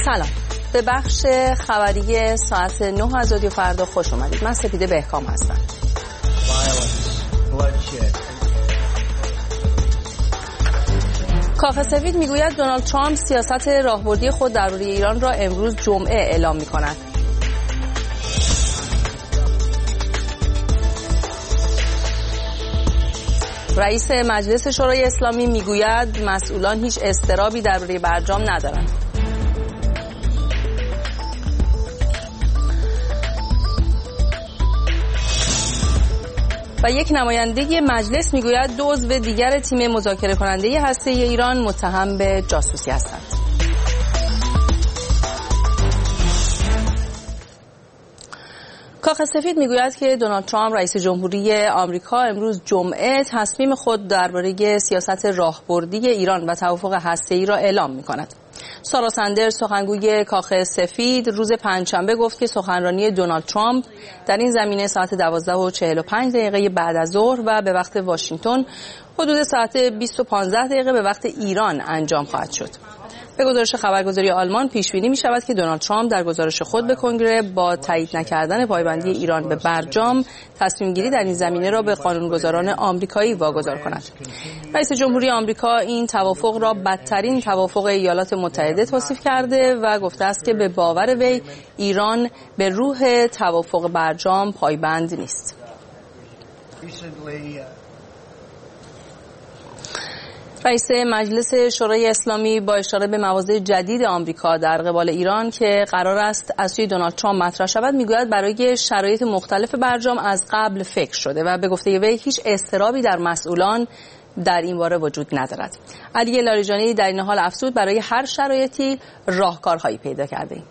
سلام، به بخش خبری ساعت 9 از رادیو فردا خوش اومدید. من سپیده بهکام هستم. کاخ سفید میگوید دونالد ترامپ سیاست راهبردی خود درباره ایران را امروز جمعه اعلام می‌کند. رئیس مجلس شورای اسلامی میگوید مسئولان هیچ اضطرابی درباره برجام ندارند. و یک نماینده مجلس میگوید دو عضو دیگر تیم مذاکره کننده هسته‌ای ایران متهم به جاسوسی هستند. کاخ سفید میگوید که دونالد ترامپ رئیس جمهوری آمریکا امروز جمعه تصمیم خود درباره سیاست راهبردی ایران و توافق هسته‌ای را اعلام می‌کند. سارا سندرز سخنگوی کاخ سفید روز پنجشنبه گفت که سخنرانی دونالد ترامپ در این زمینه ساعت 12:45 بعد از ظهر و به وقت واشنگتن حدود ساعت 20:15 به وقت ایران انجام خواهد شد. به گزارش خبرگزاری آلمان پیش بینی می شود که دونالد ترامپ در گزارش خود به کنگره با تایید نکردن پایبندی ایران به برجام تصمیم گیری در این زمینه را به قانونگذاران آمریکایی واگذار کند. رئیس جمهوری آمریکا این توافق را بدترین توافق ایالات متحده توصیف کرده و گفته است که به باور وی ایران به روح توافق برجام پایبند نیست. رئیس مجلس شورای اسلامی با اشاره به مواضع جدید آمریکا در قبال ایران که قرار است از سوی دونالد ترامپ مطرح شود میگوید برای شرایط مختلف برجام از قبل فکر شده و به گفته وی هیچ اضطرابی در مسئولان در این باره وجود ندارد. علی لاریجانی در این حال افزود برای هر شرایطی راهکارهایی پیدا کرده ایم.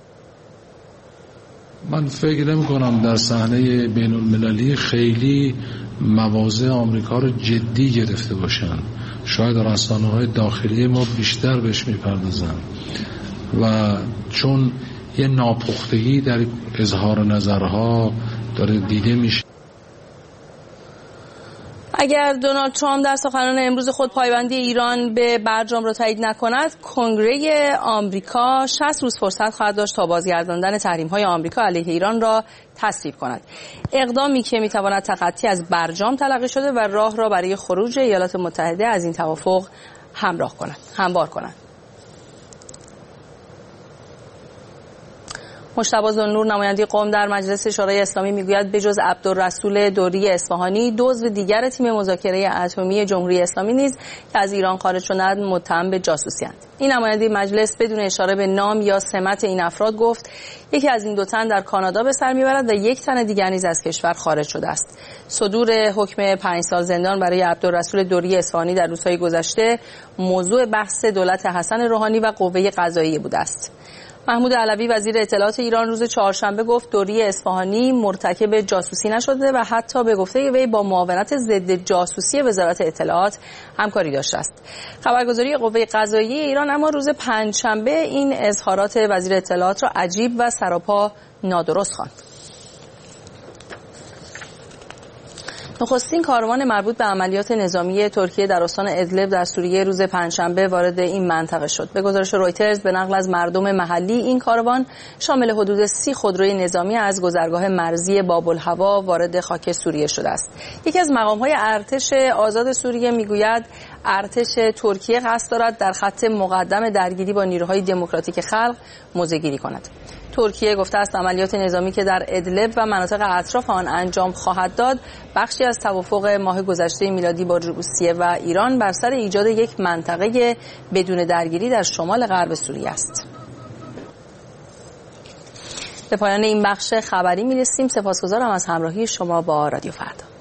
من فکر نمی‌کنم در صحنه بین‌المللی خیلی مواضع آمریکا رو جدی گرفته باشن. شاید رسانه‌های داخلی ما بیشتر بهش می‌پردازن و چون یه ناپختگی در اظهار نظرها داره دیده میشه. اگر دونالد ترامپ در سخنان امروز خود پایبندی ایران به برجام را تایید نکند، کنگره آمریکا 60 روز فرصت خواهد داشت تا بازگرداندن تحریم‌های آمریکا علیه ایران را تصویب کند. اقدامی که می‌تواند تخطی از برجام تلقی شده و راه را برای خروج ایالات متحده از این توافق هموار کند. مجتبی ذوالنور نماینده قم در مجلس شورای اسلامی میگوید بجز عبدالرسول دوری اصفهانی دو عضو دیگر تیم مذاکره اتمی جمهوری اسلامی نیز که از ایران خارج شدند متهم به جاسوسی اند. این نماینده مجلس بدون اشاره به نام یا سمت این افراد گفت یکی از این دو تن در کانادا به سر میبرد و یک تن دیگر نیز از کشور خارج شده است. صدور حکم 5 سال زندان برای عبدالرسول دوری اصفهانی در روزهای گذشته موضوع بحث دولت حسن روحانی و قوه قضاییه بوده است. محمود علوی وزیر اطلاعات ایران روز چهارشنبه گفت دوری اصفهانی مرتکب جاسوسی نشده و حتی به گفته وی با معاونت ضد جاسوسی وزارت اطلاعات همکاری داشته است. خبرگزاری قوه قضاییه ایران اما روز پنجشنبه این اظهارات وزیر اطلاعات را عجیب و سراپا نادرست خواند. نخستین کاروان مربوط به عملیات نظامی ترکیه در استان ادلب در سوریه روز پنجشنبه وارد این منطقه شد. به گزارش رویترز به نقل از مردم محلی این کاروان شامل حدود 30 خودروی نظامی از گذرگاه مرزی باب‌الهوا وارد خاک سوریه شده است. یکی از مقام‌های ارتش آزاد سوریه میگوید ارتش ترکیه قصد دارد در خط مقدم درگیری با نیروهای دموکراتیک خلق موضع‌گیری کند. ترکیه گفته است عملیات نظامی که در ادلب و مناطق اطراف آن انجام خواهد داد بخشی از توافق ماه گذشته میلادی با روسیه و ایران بر سر ایجاد یک منطقه بدون درگیری در شمال غرب سوریه است. به پایان این بخش خبری می‌رسیم. سپاسگزارم از همراهی شما با رادیو فردا.